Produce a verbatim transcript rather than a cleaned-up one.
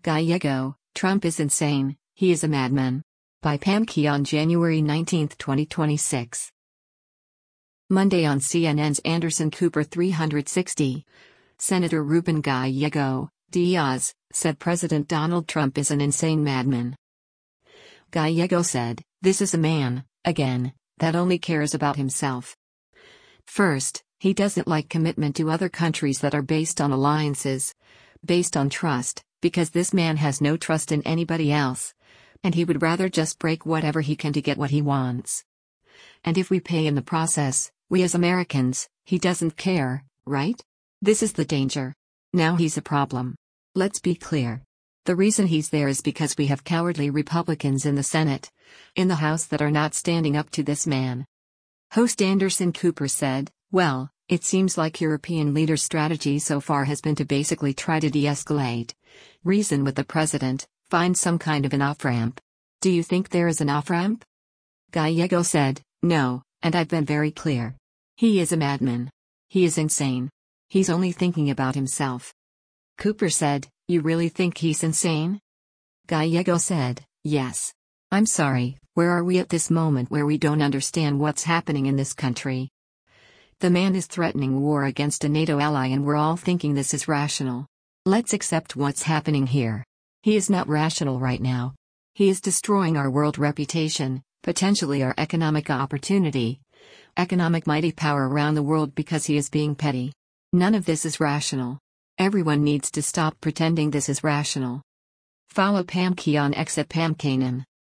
Gallego, Trump is insane, he is a madman. By Pam Key on January nineteenth, twenty twenty-six. Monday on C N N's Anderson Cooper three sixty. Senator Ruben Gallego Diaz said President Donald Trump is an insane madman. Gallego said, "This is a man, again, that only cares about himself. First, he doesn't like commitment to other countries that are based on alliances, based on trust, because this man has no trust in anybody else. And he would rather just break whatever he can to get what he wants. And if we pay in the process, we as Americans, he doesn't care, right? This is the danger. Now he's a problem. Let's be clear. The reason he's there is because we have cowardly Republicans in the Senate, in the House that are not standing up to this man." Host Anderson Cooper said, "Well, it seems like European leaders' strategy so far has been to basically try to de-escalate, reason with the president, find some kind of an off-ramp. Do you think there is an off-ramp?" Gallego said, "No, and I've been very clear. He is a madman. He is insane. He's only thinking about himself." Cooper said, "You really think he's insane?" Gallego said, "Yes. I'm sorry, where are we at this moment where we don't understand what's happening in this country? The man is threatening war against a NATO ally and we're all thinking this is rational. Let's accept what's happening here. He is not rational right now. He is destroying our world reputation, potentially our economic opportunity, economic mighty power around the world because he is being petty. None of this is rational. Everyone needs to stop pretending this is rational." Follow Pam Key on X at Pam Kanan.